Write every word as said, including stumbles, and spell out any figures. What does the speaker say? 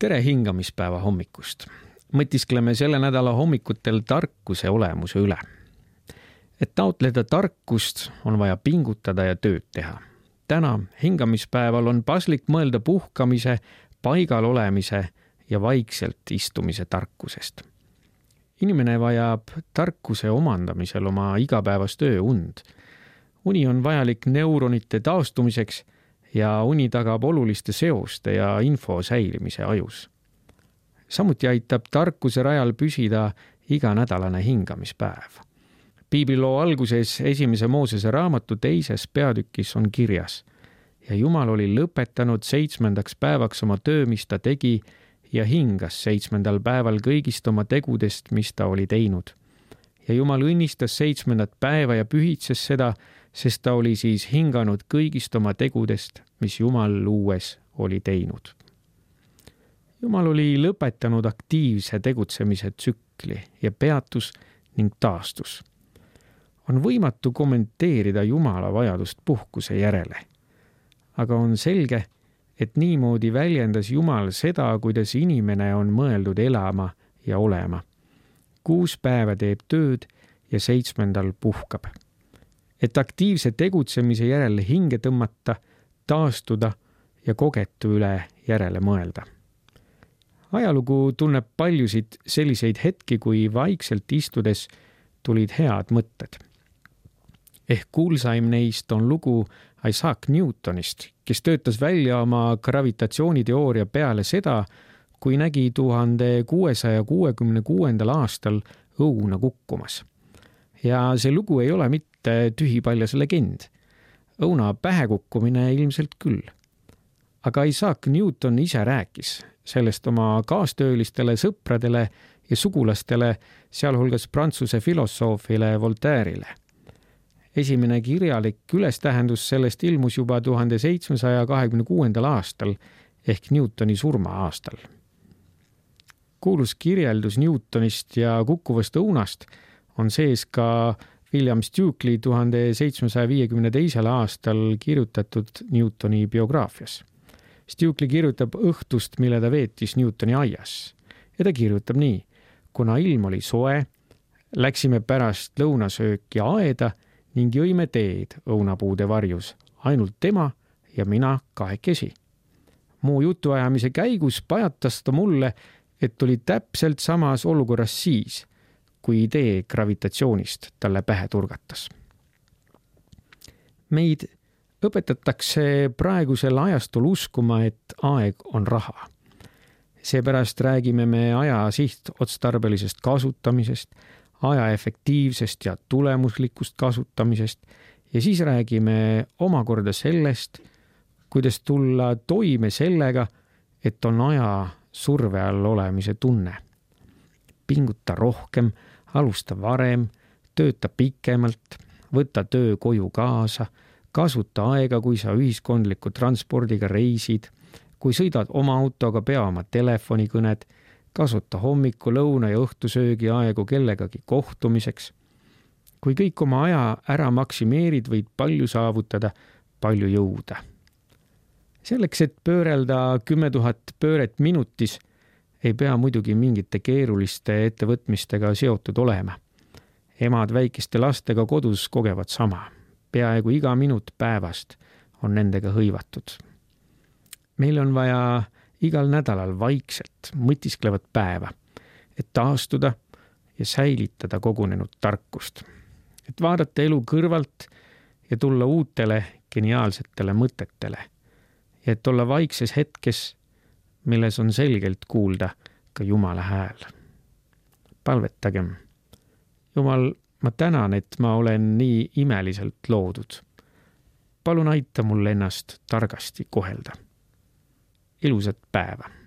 Tere hingamispäeva hommikust. Mõtiskleme selle nädala hommikutel tarkuse olemuse üle. Et taotleda tarkust, on vaja pingutada ja tööd teha. Täna hingamispäeval on paslik mõelda puhkamise, paigal olemise ja vaikselt istumise tarkusest. Inimene vajab tarkuse omandamisel oma igapäevast ööund. Uni on vajalik neuronite taastumiseks ja uni tagab oluliste seoste ja info säilimise ajus. Samuti aitab tarkuse rajal püsida iganädalane hingamispäev. Piibliloo alguses esimese Moosese raamatu teises peatükis on kirjas: ja Jumal oli lõpetanud seitsmendaks päevaks oma töö, mis ta tegi, ja hingas seitsmendal päeval kõigist oma tegudest, mis ta oli teinud. Ja Jumal õnnistas seitsmendat päeva ja pühitses seda, sest ta oli siis hinganud kõigist oma tegudest, mis Jumal luues oli teinud. Jumal oli lõpetanud aktiivse tegutsemise tsükli ja peatus ning taastus. On võimatu kommenteerida Jumala vajadust puhkuse järele. Aga on selge, et niimoodi väljendas Jumal seda, kuidas inimene on mõeldud elama ja olema. Kuus päeva teeb tööd ja seitsmendal puhkab. Et aktiivse tegutsemise järele hinge tõmmata, taastuda ja kogetu üle järele mõelda. Ajalugu tunneb paljusid selliseid hetki, kui vaikselt istudes tulid head mõtted. Ehk kuulsaim neist on lugu Isaac Newtonist, kes töötas välja oma gravitatsiooniteooria peale seda, kui nägi tuhande kuuesaja kuuekümne kuuendal aastal õuna kukkumas. Ja see lugu ei ole mitte tühipaljas legend. Õuna pähe kukkumine ilmselt küll. Aga Isaac Newton ise rääkis sellest oma kaastöölistele, sõpradele ja sugulastele, sealhulgas prantsuse filosoofile Voltaire'ile. Esimene kirjalik ülestähendus sellest ilmus juba tuhande seitsmesaja kahekümne kuuendal aastal ehk Newtoni surma aastal. Kuulus kirjeldus Newtonist ja kukkuvast õunast on sees ka William Stukely tuhande seitsmesaja viiekümne teisel aastal kirjutatud Newtoni biograafias. Stukely kirjutab õhtust, mille ta veetis Newtoni aias. Ja ta kirjutab nii: kuna ilm oli soe, läksime pärast lõunasööki aeda ning jõime teed õunapuude varjus, ainult tema ja mina kahekesi. Muu jutuajamise käigus pajatas ta mulle, et oli täpselt samas olukorras siis, kui idee gravitatsioonist talle pähe turgatas. Meid õpetatakse praegusel ajastul uskuma, et aeg on raha. Seepärast räägime me aja sihtotstarbelisest kasutamisest, aja efektiivsest ja tulemuslikust kasutamisest ja siis räägime omakorda sellest, kuidas tulla toime sellega, et on aja surve all olemise tunne. Pinguta rohkem, alusta varem, tööta pikemalt, võta töö koju kaasa, kasuta aega, kui sa ühiskondliku transpordiga reisid, kui sõidad oma autoga, pea oma telefonikõned, kasuta hommiku, lõuna ja õhtusöögi aegu kellegagi kohtumiseks. Kui kõik oma aja ära maksimeerid, võid palju saavutada, palju jõuda. Selleks, et pöörelda kümme tuhat pööret minutis, ei pea muidugi mingite keeruliste ettevõtmistega seotud olema. Emad väikeste lastega kodus kogevad sama. Peaaegu iga minut päevast on nendega hõivatud. Meil on vaja igal nädalal vaikselt mõtisklevat päeva, et taastuda ja säilitada kogunenud tarkust. Et vaadata elu kõrvalt ja tulla uutele geniaalsetele mõtetele. Ja et olla vaikses hetkes, milles on selgelt kuulda ka Jumala hääl. Palvetagem. Jumal, ma tänan, et ma olen nii imeliselt loodud. Palun aita mul ennast targasti kohelda. Ilusat päeva!